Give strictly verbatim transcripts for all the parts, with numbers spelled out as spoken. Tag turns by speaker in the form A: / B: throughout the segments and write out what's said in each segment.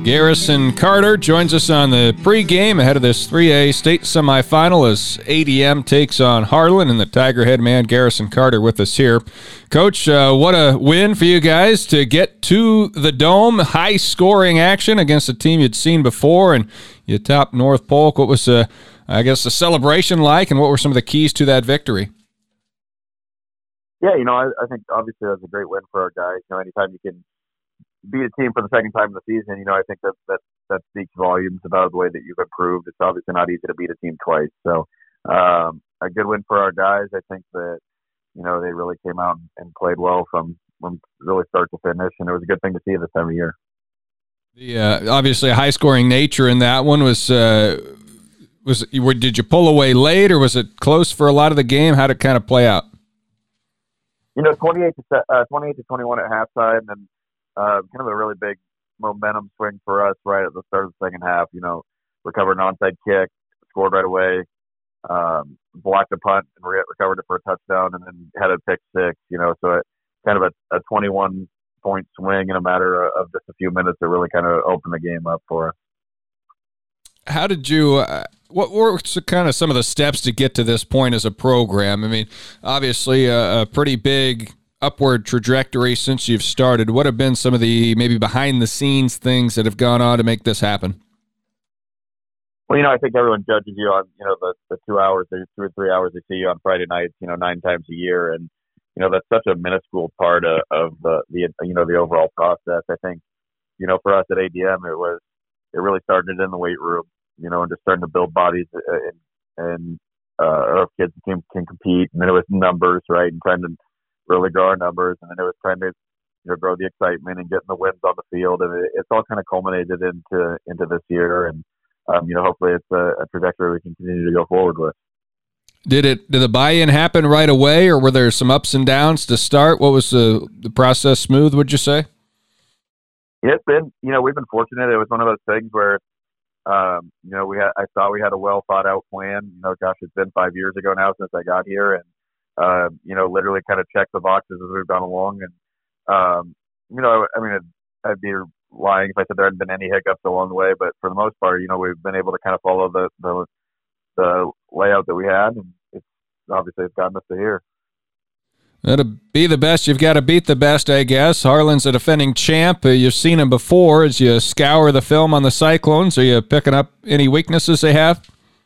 A: Garrison Carter joins us on the pregame ahead of this three A state semifinal as A D M takes on Harlan, and the Tigerhead man Garrison Carter with us here. Coach, uh, what a win for you guys to get to the Dome. High-scoring action against a team you'd seen before, and you topped North Polk. What was, uh, I guess, the celebration like, and what were some of the keys to that victory?
B: Yeah, you know, I, I think obviously that was a great win for our guys. You know, anytime you can beat a team for the second time in the season, you know, I think that that, that speaks volumes about the way that you've improved. It's obviously not easy to beat a team twice. So um, a good win for our guys. I think that, you know, they really came out and played well from, from really start to finish, and it was a good thing to see this time of year.
A: The uh, obviously a high-scoring nature in that one was uh, was did you pull away late, or was it close for a lot of the game? How did it kind of play out?
B: You know, twenty-eight to uh, twenty-eight to twenty-one at halftime, and uh, kind of a really big momentum swing for us right at the start of the second half. You know, recovered an onside kick, scored right away, um, blocked a punt, and re- recovered it for a touchdown, and then had a pick six. You know, so it kind of a, a twenty-one point swing in a matter of just a few minutes that really kind of opened the game up for us.
A: How did you? Uh, what were kind of some of the steps to get to this point as a program? I mean, obviously a, a pretty big upward trajectory since you've started. What have been some of the maybe behind the scenes things that have gone on to make this happen?
B: Well, you know, I think everyone judges you on, you know, the, the two hours, the two or three hours they see you on Friday nights, you know, nine times a year. And, you know, that's such a minuscule part of, of the, the, you know, the overall process. I think, you know, for us at A D M, it was, it really started in the weight room, you know, and just starting to build bodies and, and uh, our kids can, can compete. And then it was numbers, right? And trying to really grow our numbers. And then it was trying to, you know, grow the excitement and getting the wins on the field. And it, it's all kind of culminated into, into this year. And, um, you know, hopefully it's a, a trajectory we can continue to go forward with.
A: Did it, did the buy-in happen right away, or were there some ups and downs to start? What was the, the process smooth, would you say?
B: It's been, you know, we've been fortunate. It was one of those things where, Um, you know, we had, I thought we had a well thought out plan. You know, gosh, it's been five years ago now since I got here, and, uh, you know, literally kind of checked the boxes as we've gone along. And, um, you know, I mean, I'd, I'd be lying if I said there hadn't been any hiccups along the way, but for the most part, you know, we've been able to kind of follow the, the, the layout that we had, and it's obviously it's gotten us to here.
A: To be the best, you've got to beat the best, I guess. Harlan's a defending champ. Uh, you've seen him before. As you scour the film on the Cyclones, are you picking up any weaknesses they have?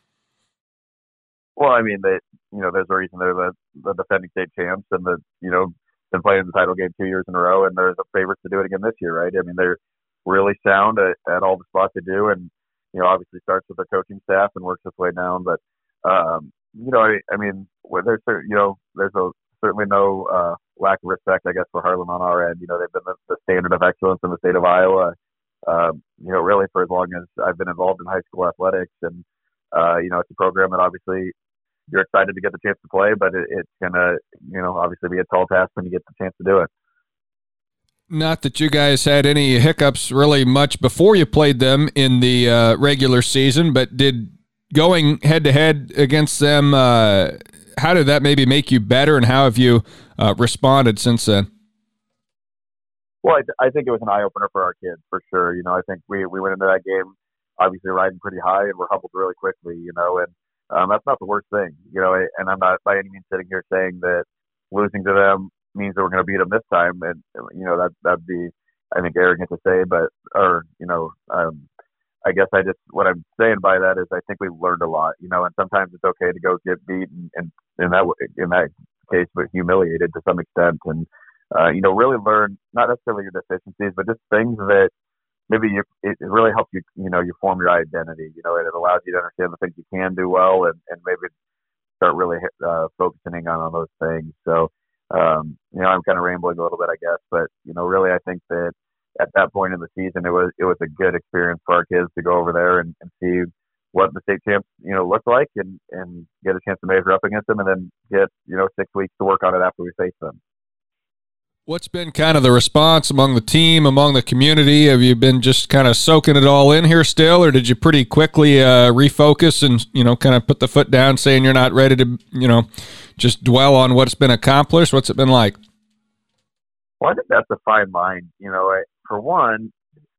B: Well, I mean, they, you know, there's a reason they're the, the defending state champs, and the, you know, been playing the title game two years in a row, and they're the favorites to do it again this year, right? I mean, they're really sound at, at all the spots they do, and, you know, obviously starts with their coaching staff and works its way down. But, um, you know, I, I mean, where there's, you know, there's a certainly no uh, lack of respect, I guess, for Harlan on our end. You know, they've been the, the standard of excellence in the state of Iowa, um, you know, really for as long as I've been involved in high school athletics. And, uh, you know, it's a program that obviously you're excited to get the chance to play, but it, it's going to, you know, obviously be a tall task when you get the chance to do it.
A: Not that you guys had any hiccups really much before you played them in the uh, regular season, but did going head-to-head against them uh, – how did that maybe make you better, and how have you uh, responded since then?
B: Well, I, th- I think it was an eye-opener for our kids, for sure. You know, I think we, we went into that game obviously riding pretty high, and we're humbled really quickly, you know, and um, that's not the worst thing, you know, and I'm not by any means sitting here saying that losing to them means that we're going to beat them this time, and, you know, that, that'd be, I think, arrogant to say, but, or, you know, um, I guess I just, what I'm saying by that is I think we've learned a lot, you know, and sometimes it's okay to go get beat and, and in that, in that case, but humiliated to some extent. And, uh, you know, really learn, not necessarily your deficiencies, but just things that maybe you, it really helps you, you know, you form your identity, you know, and it allows you to understand the things you can do well, and, and maybe start really uh, focusing on, on those things. So, um, you know, I'm kind of rambling a little bit, I guess, but, you know, really, I think that at that point in the season, it was it was a good experience for our kids to go over there and, and see what the state champs, you know, look like, and, and get a chance to measure up against them, and then get, you know, six weeks to work on it after we face them.
A: What's been kind of the response among the team, among the community? Have you been just kind of soaking it all in here still, or did you pretty quickly uh, refocus and, you know, kind of put the foot down, saying you're not ready to, you know, just dwell on what's been accomplished? What's it been like?
B: Well, I think that's a fine line. You know, I, for one,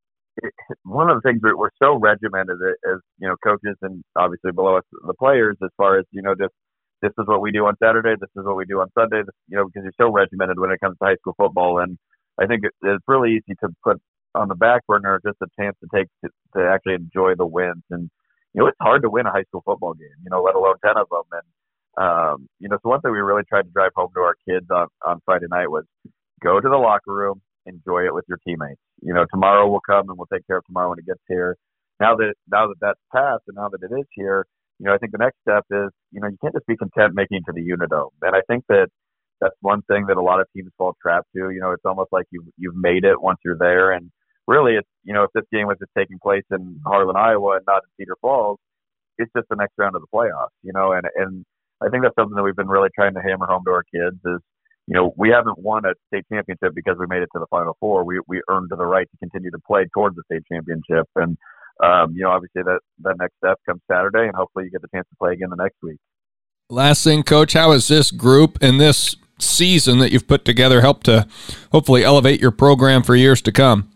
B: it, one of the things that we're so regimented as, you know, coaches and obviously below us, the players, as far as, you know, just this is what we do on Saturday, this is what we do on Sunday, this, you know, because you're so regimented when it comes to high school football. And I think it, it's really easy to put on the back burner just a chance to take to, to actually enjoy the wins. And, you know, it's hard to win a high school football game, you know, let alone ten of them. And, um, you know, so one thing we really tried to drive home to our kids on, on Friday night was go to the locker room, enjoy it with your teammates. You know, tomorrow will come and we'll take care of tomorrow when it gets here. Now that, now that that's passed and now that it is here, you know, I think the next step is, you know, you can't just be content making it to the Unidome. And I think that that's one thing that a lot of teams fall trapped to. You know, it's almost like you've, you've made it once you're there. And really, it's, you know, if this game was just taking place in Harlan, Iowa and not in Cedar Falls, it's just the next round of the playoffs, you know, and, and I think that's something that we've been really trying to hammer home to our kids is, you know, we haven't won a state championship because we made it to the Final Four. We we earned the right to continue to play towards the state championship. And, um, you know, obviously that, that next step comes Saturday, and hopefully you get the chance to play again the next week.
A: Last thing, Coach, how has this group and this season that you've put together helped to hopefully elevate your program for years to come?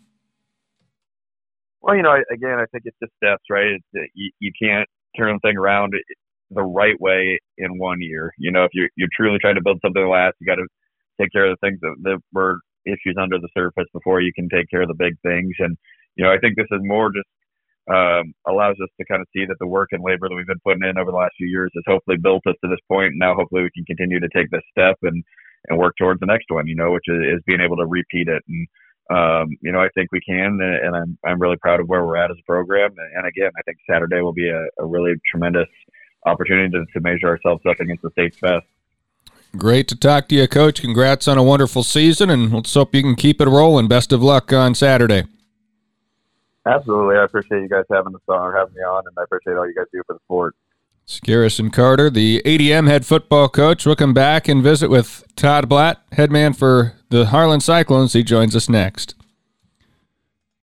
B: Well, you know, again, I think it's just steps, right? It's, you, you can't turn the thing around the right way in one year. You know, if you're, you're truly trying to build something to last, you got to take care of the things that, that were issues under the surface before you can take care of the big things. And, you know, I think this is more just um, allows us to kind of see that the work and labor that we've been putting in over the last few years has hopefully built us to this point. And now hopefully we can continue to take this step and, and work towards the next one, you know, which is, is being able to repeat it. And, um, you know, I think we can, and I'm, I'm really proud of where we're at as a program. And again, I think Saturday will be a, a really tremendous opportunity to, to measure ourselves up against the state's best.
A: Great to talk to you, Coach. Congrats on a wonderful season, and let's hope you can keep it rolling. Best of luck on Saturday.
B: Absolutely. I appreciate you guys having us on, or having me on, and I appreciate all you guys do for the sport.
A: It's Garrison Carter, the A D M head football coach. We'll come back and visit with Todd Blatt, head man for the Harlan Cyclones. He joins us next.